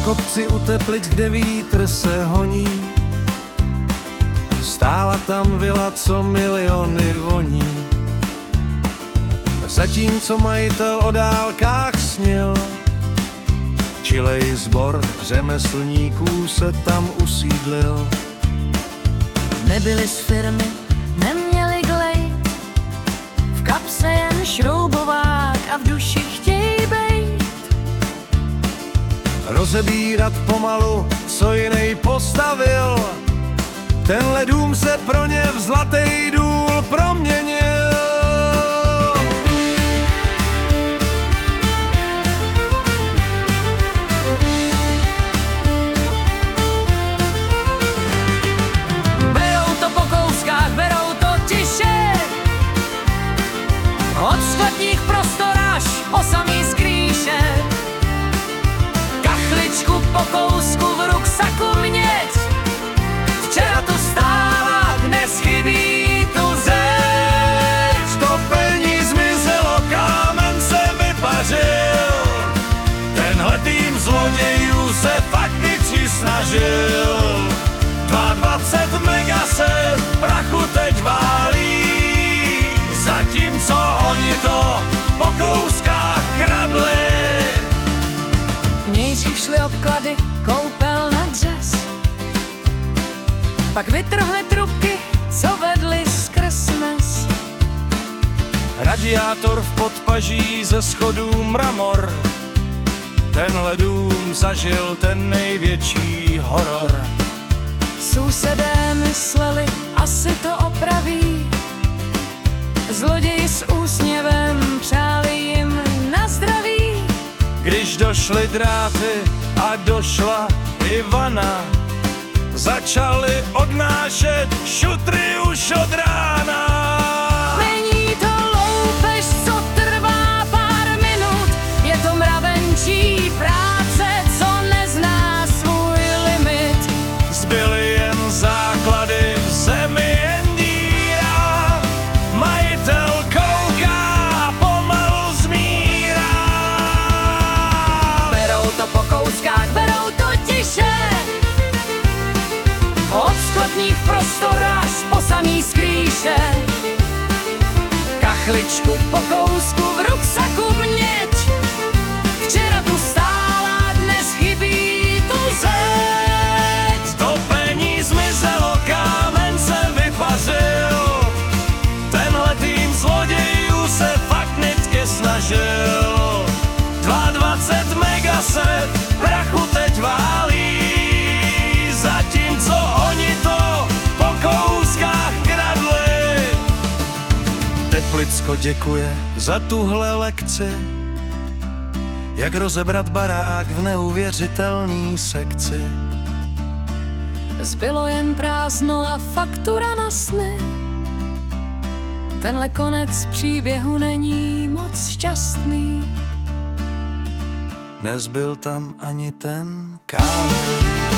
kopci u Teplic, kde vítr se honí, stála tam vila, co miliony voní. Zatímco majitel o dálkách snil, čilej sbor řemeslníků se tam usídlil. Nebyli z firmy, neměli glejt, v kapse jen šroubovák a v duši chtějí bejt. Rozebírat pomalu, co jinej postavil, tenhle dům se pro ně v zlatý důl proměnil. Berou to po kouskách, berou to tiše, od sklepních prostor až o samý skrýše. Kachličku po kousku, v ruksaku měť, včera tu stála, dnes chybí tu zeď. To peníz zmizelo, kámen se vypařil, tenhle tým zlodějů se fakticky snažil. 22 megaset prachu teď válí, zatímco oni to po kouskách kradli. Nejdřív šly obklady, koupel na dřez, pak vytrhli trubky, co vedly skrz mes. Radiátor v podpaží ze schodů mramor, tenhle dům zažil ten největší horor. Sousedé mysleli, asi to opraví, zloději s úsměvem přáli jim na zdraví. Když došly dráty a došla Ivana, začali odnášet šutry už od rána. Není to loupež, co trvá pár minut, je to mravenčí práce, co nezná svůj limit. Zbyly jen základy v zemi, jen díra, majitel kouká, pomalu zmírá. Berou to po kouskách, berou to tiše, od sklepních prostor až po samý skrýše. Kachličku po kousku, v ruksaku měť, včera tu stála, dnes chybí tu zeď. To peníz zmizelo, kámen se vypařil, tenhle tým zlodějů se fakticky snažil. 22 megaset prachu teď válí, zatímco oni to po kouskách kradli. Teplicko děkuje za tuhle lekci, jak rozebrat barák v neuvěřitelný sekci. Zbylo jen prázdno a faktura na sny, tenhle konec příběhu není moc šťastný. Nezbyl tam ani ten kámen.